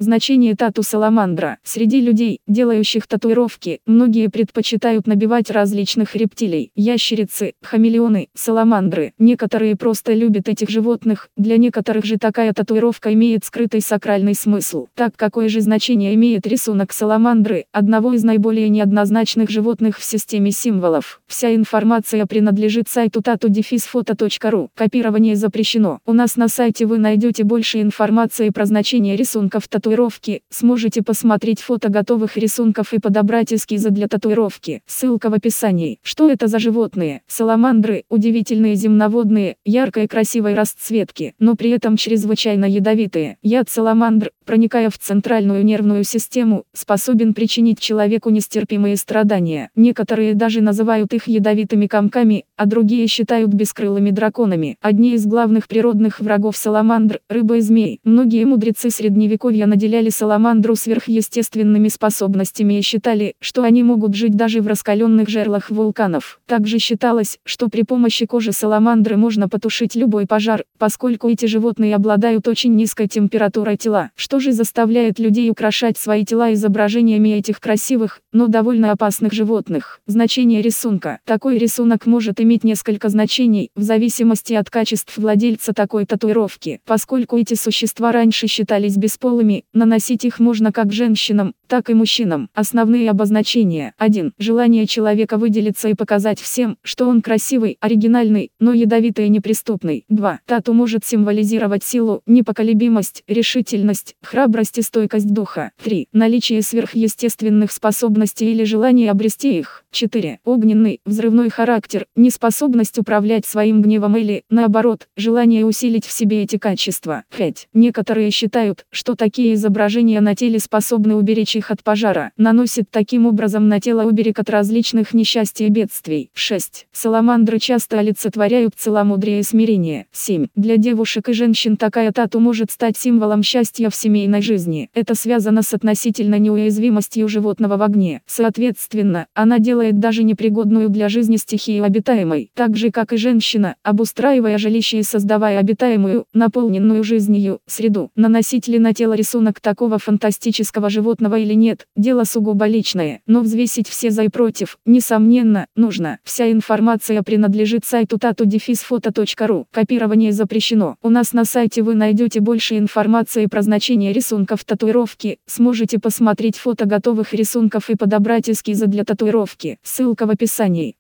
Значение тату-саламандра. Среди людей, делающих татуировки, многие предпочитают набивать различных рептилий: ящерицы, хамелеоны, саламандры. Некоторые просто любят этих животных, для некоторых же такая татуировка имеет скрытый сакральный смысл. Так, какое же значение имеет рисунок саламандры, одного из наиболее неоднозначных животных в системе символов? Вся информация принадлежит сайту tatu-photo.ru. Копирование запрещено. У нас на сайте вы найдете больше информации про значение рисунков татуировки, сможете посмотреть фото готовых рисунков и подобрать эскизы для татуировки. Ссылка в описании. Что это за животные? Саламандры – удивительные земноводные, яркой красивой расцветки, но при этом чрезвычайно ядовитые. Яд саламандр, проникая в центральную нервную систему, способен причинить человеку нестерпимые страдания. Некоторые даже называют их ядовитыми комками, а другие считают бескрылыми драконами. Одни из главных природных врагов саламандр – рыба и змей. Многие мудрецы средневековья наделяли саламандру сверхъестественными способностями и считали, что они могут жить даже в раскаленных жерлах вулканов. Также считалось, что при помощи кожи саламандры можно потушить любой пожар, поскольку эти животные обладают очень низкой температурой тела. Что же заставляет людей украшать свои тела изображениями этих красивых, но довольно опасных животных? Значение рисунка. Такой рисунок может иметь несколько значений, в зависимости от качеств владельца такой татуировки. Поскольку эти существа раньше считались бесполыми, наносить их можно как женщинам, так и мужчинам. Основные обозначения. 1. Желание человека выделиться и показать всем, что он красивый, оригинальный, но ядовитый и неприступный. 2. Тату может символизировать силу, непоколебимость, решительность, храбрость и стойкость духа. 3. Наличие сверхъестественных способностей или желание обрести их. 4. Огненный, взрывной характер, неспособность управлять своим гневом или, наоборот, желание усилить в себе эти качества. 5. Некоторые считают, что такие изображения на теле способны уберечь их от пожара, наносят таким образом на тело оберег от различных несчастий и бедствий. 6. Саламандры часто олицетворяют целомудрие и смирение. 7. Для девушек и женщин такая тату может стать символом счастья в семейной жизни. Это связано с относительной неуязвимостью животного в огне. Соответственно, она делает даже непригодную для жизни стихию обитаемой, так же как и женщина, обустраивая жилище и создавая обитаемую, наполненную жизнью, среду. Наносить ли на тело рисунок такого фантастического животного или нет, дело сугубо личное, но взвесить все за и против, несомненно, нужно. Вся информация принадлежит сайту tatu-photo.ru. Копирование запрещено. У нас на сайте вы найдете больше информации про значение рисунков татуировки, сможете посмотреть фото готовых рисунков и подобрать эскизы для татуировки. Ссылка в описании.